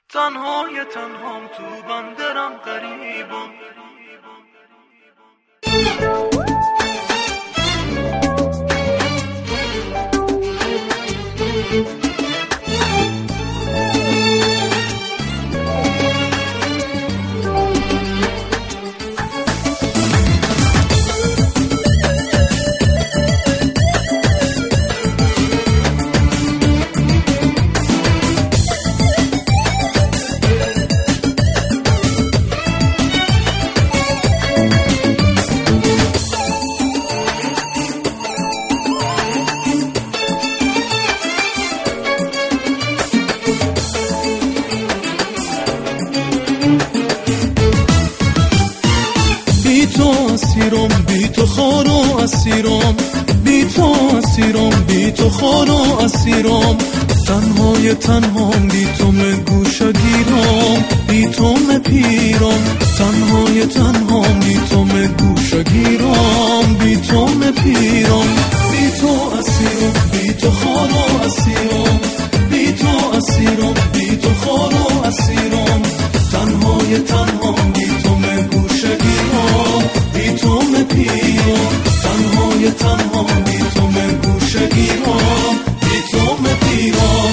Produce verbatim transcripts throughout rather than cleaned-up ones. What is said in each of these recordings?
تنهای تنهام تو بندرم غریبم. اسیرم بی تو خار و اسیرم، بی تو اسیرم، بی تو خار و اسیرم، تنهای تنهام بی تو مگوشه گیرم، بی تو مپیرم، تنهای تنهام بی تو مگوشه گیرم، بی تو مپیرم، بی تو اسیرم بی تو خار و اسیرم، بی تو اسیرم بی تو خار و اسیرم، تنهای تنهام بی تو مگوشه گیرم، بی تو مپیرم، تنهای تنهام بی تو مگوشه گیرم، بی تو مپیرم.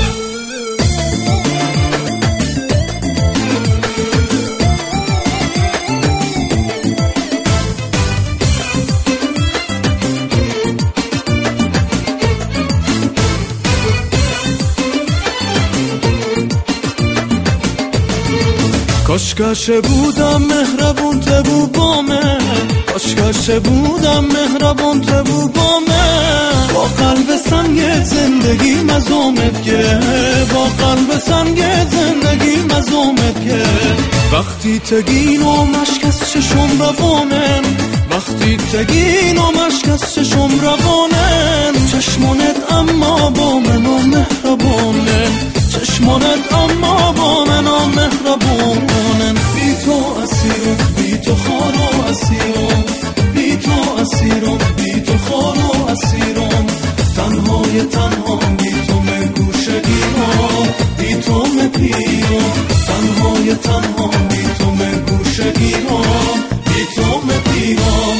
کاش بودم مهربون تبو بامه، کاش بودم مهربون تبو بامه، با قلب سنگ زندگی مزومت که، با قلب سنگ زندگی مزومت که، وقتی تگین و مشک از چشم روانن، وقتی تگین و مشک از چشم روانن، چشمانت اما با من و مهربانن، چشمانت اما با من و مهربانن، بی تو اسیرم بی تو خار و اسیرم، بی تو اسیرم بی تو خار و اسیرم، تنهای تنهام بی تو مگوشه گیرم، بی تو مپیرم، تنهای تنهام بی تو مگوشه گیرم، بی تو مپیرم.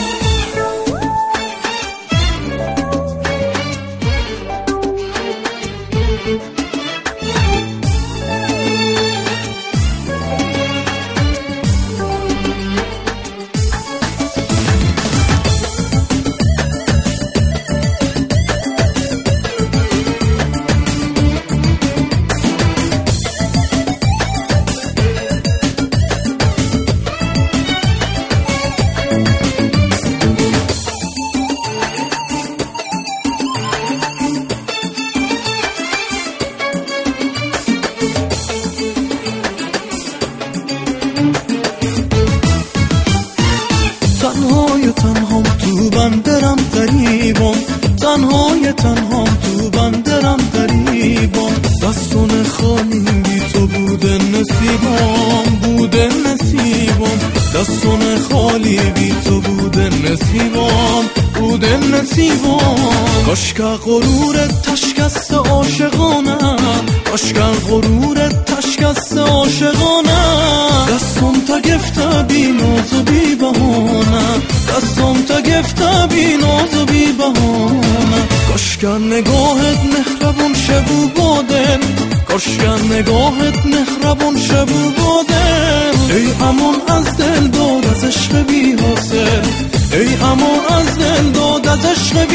تنهای تنهام تو بندرم غریبم، تنهای تنهام تو بندرم غریبم، دستون خالی بی تو بوده نصیبم، بوده نصیبم، دستون خالی بی تو بوده نصیبم، بوده نصیبم. کاشکه غرورت تشکست عاشقانه، کاشکه غرورت تشکست عاشقانه، دستم تا گفته بی ناز و بی بهانه، دستم تا گفته بی ناز و بی بهانه، کاشکه نگاهت مهربون شبو بادن، کاشکه نگاهت مهربون شبو بادن، ای امان از دل داد از عشق بی حاصل، ای امان از دل داد از عشق بی